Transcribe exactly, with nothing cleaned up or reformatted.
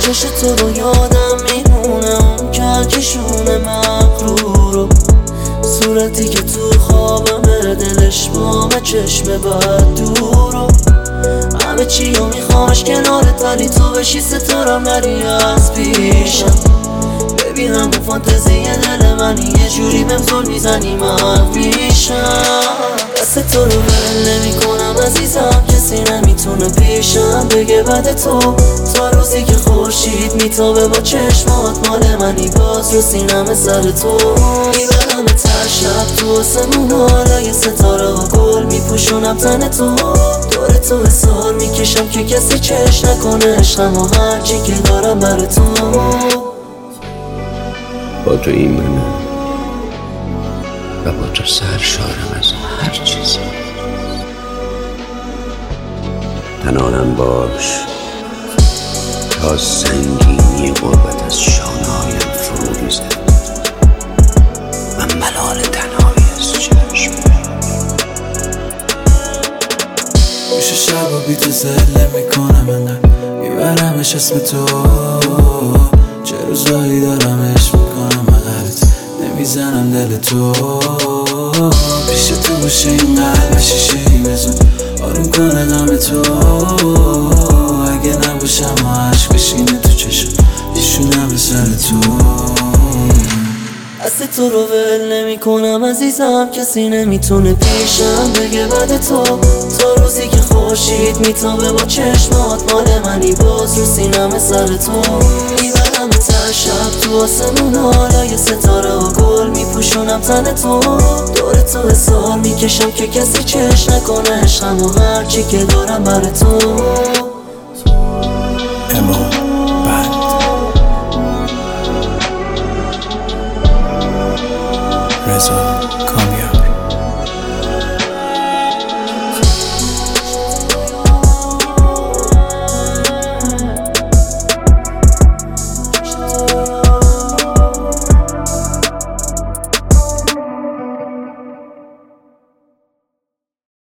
چش تو رو یادم میمونه، اون کلکشون مغرورو، صورتی که تو خوابمه، دلش با من چشم بد دورو. همه چی رو میخوامش کنارت ولی تو بشی ستارم نری از پیشم. ببینم اون فانتزی دل منی، یه جوری بهم زل میزنی من پیشم. دست تو رو ول نمی کنم عزیزم، کسی نمیتونه پیشم بگه بعد تو. تا روزی که خورشید میتابه با چشمات، مال منی باز رو سینم سر تو. میبرم تر شب تو آسمون، حالا ستاره ها گل میپوشونم تن تو. دور تو حسار میکشم که کسی چش نکنه عشقم و هرچی که دارم بر تو. با تو ایمنم و با تو سرشارم از هر چیزی. تنانم باش تا سنگینی غربت از شانه‌هایم فرو ریزد و ملال تنهایی از چشم. میشه شب و بی تو زله میکنم، انقدر میبرمش اسم تو. چه روزایی دارم عشق میکنم مقرد نمیزنم دل تو. پیش تو باشه این قلب شیشه ای بزن آروم کنه غم تو. اگه نباشم و عشق بشینه تو چشم ایشونم به سر تو. دست تو رو ول نمی کنم عزیزم، کسی نمیتونه پیشم بگه بعد تو. تا روزی که خورشید میتابه با چشمات، مال منی باز رو سینم سر تو. میبرم تر شب تو آسمون، حالا یه ستاره ها گل میپوشونم تن تو. دور تو حسار میکشم که کسی چش نکنه عشقم و هرچی که دارم بر تو. اما بند رضا کامل.